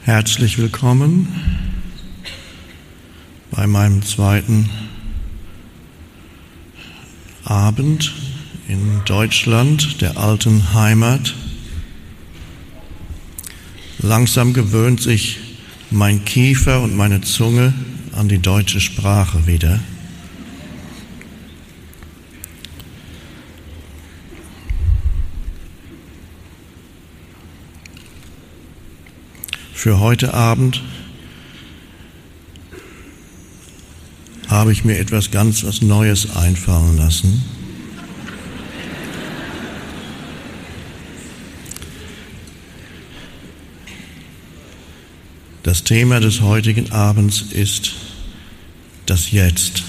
Herzlich willkommen bei meinem zweiten Abend in Deutschland, der alten Heimat. Langsam gewöhnt sich mein Kiefer und meine Zunge an die deutsche Sprache wieder. Für heute Abend habe ich mir etwas ganz was Neues einfallen lassen. Das Thema des heutigen Abends ist das Jetzt.